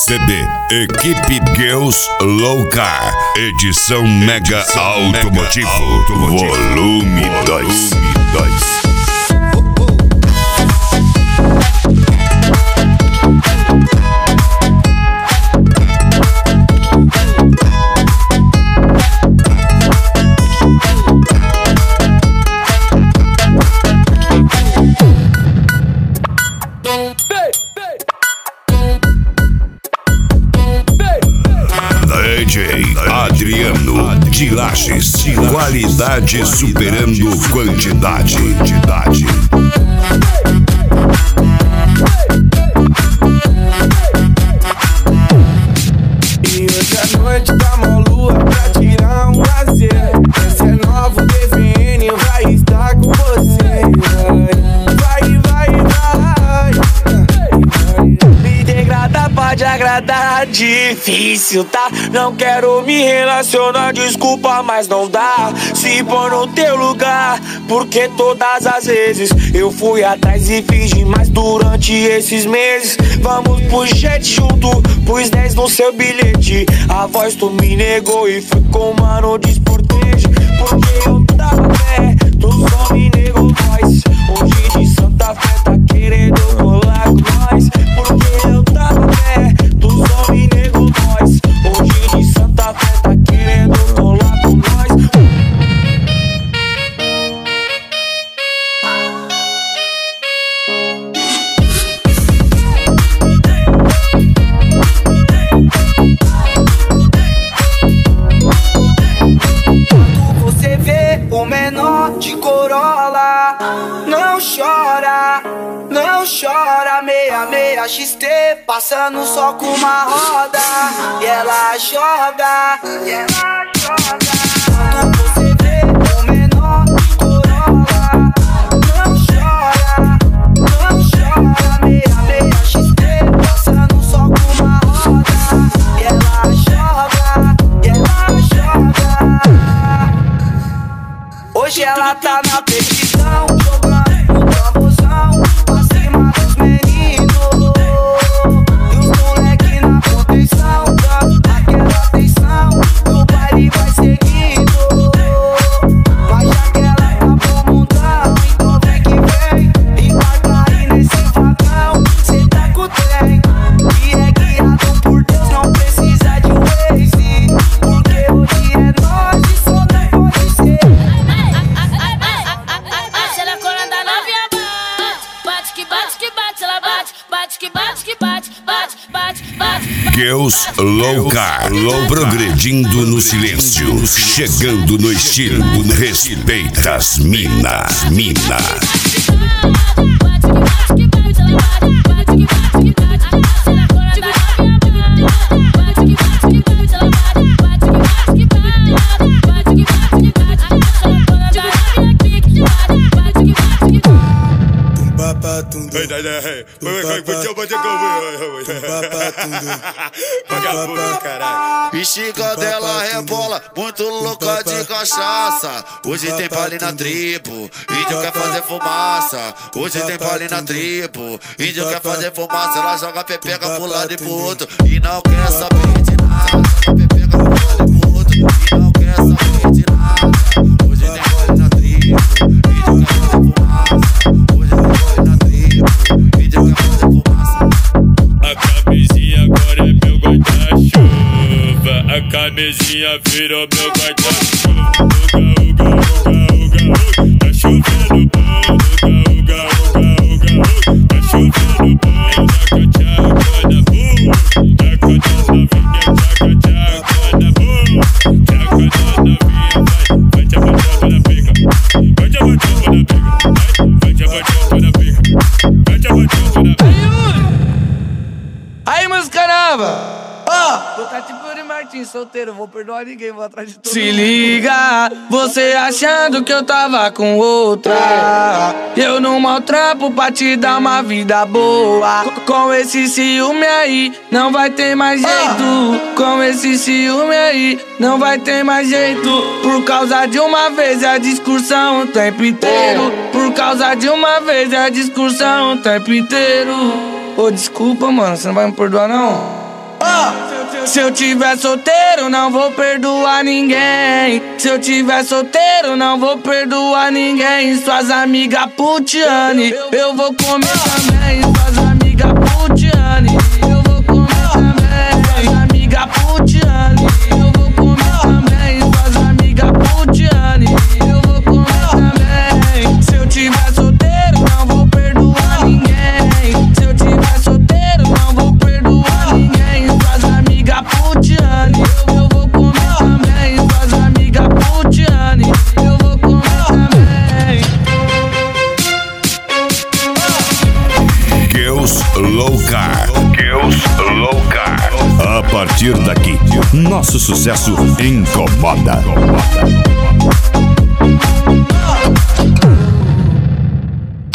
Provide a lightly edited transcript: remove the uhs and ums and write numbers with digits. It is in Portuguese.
CD Equipe Girls Low Car, edição Mega Automotivo, volume 2. DJ Adriano de Lages, qualidade superando quantidade. E hoje à noite tá mó lua pra tirar um lazer. Esse é novo DVN, vai estar com você. Me degradar pode agradar, difícil, tá? Não quero me relacionar, desculpa, mas não dá. Se pôr no teu lugar, porque todas as vezes eu fui atrás e fiz demais durante esses meses. Vamos pro jet junto, pus 10 no seu bilhete. A voz tu me negou e fui com o mano desportejo. Porque eu tava pé, tu só me negou voz. Hoje de Santa Fé tá querendo rolar com nós. Porque eu tava pé, tu só me negou voz. Hoje de Santa Fé tá querendo rolar com nós. Você vê o menor de Corolla, não chora, não chora. 66 XT, passando só com uma roda. E ela joga, e ela joga. Quando você vê o menor de Corolla, não chora, não chora. 66 XT, passando só com uma roda. E ela joga, e ela joga. Hoje ela tá na petição, jogando no tambozão, pra cima dos meninos. E os moleque na proteção, dando aquela atenção, no baile vai seguindo. Mas já que ela tá pro mundão, então vem que vem. Embarca aí nesse vagão, cê tá com o trem. E é guiado por Deus, não precisa de Waze. Porque hoje é nós e só não pode ser. Girls Low Car, progredindo no silêncio, chegando no estilo, respeita as minas. Bexiga dela rebola, muito louca de cachaça. Hoje tem baile na tribo, índio quer fazer fumaça. Hoje tem baile na tribo, índio quer fazer fumaça. Ela joga pepeca pro lado e pro outro e não quer saber de nada. Joga pepeca pro lado e pro outro e não quer saber de nada. Hoje tem baile na tribo, índio quer fazer fumaça. Hoje tem baile na tribo, índio quer fazer fumaça. A camisinha agora é meu guarda-chuva. A camisinha virou meu guarda-chuva. Uga, uga, uga, tá chovendo bom. Uga, uga, uga, tá chovendo bom. Tchaca, tchaca, bum. Tchaca, tchaca, tchaca, bum. Tchaca, tchaca, vai tchaca, tchaca na pica. Vai tchaca, tchaca na pica. Vai tchaca, tchaca na pica. Vai tchaca, tchaca na pica. Aí, música nova! Ó, tô tipo de Martins, solteiro, vou perdoar ninguém, vou atrás de todo mundo. Se liga, você achando que eu tava com outra. Eu não maltrapo pra te dar uma vida boa. Com esse ciúme aí, não vai ter mais jeito. Com esse ciúme aí, não vai ter mais jeito. Por causa de uma vez é a discussão o tempo inteiro. Por causa de uma vez é a discussão o tempo inteiro. Ô, desculpa, mano, você não vai me perdoar, não? Se eu tiver solteiro, não vou perdoar ninguém. Se eu tiver solteiro, não vou perdoar ninguém. Suas amigas putiane, eu vou comer também. Suas amigas putiane, eu vou comer também. Suas amigas putiane, eu vou comer também. Suas amigas putiane, eu vou comer também. Se eu tiver solteiro, não vou perdoar ninguém. Se eu tiver solteiro, não vou perdoar ninguém. Suas amigas putiane, eu vou comer também. Suas amigas putiane, eu vou comer também. Girls Louca. Girls Louca. A partir daqui, nosso sucesso incomoda.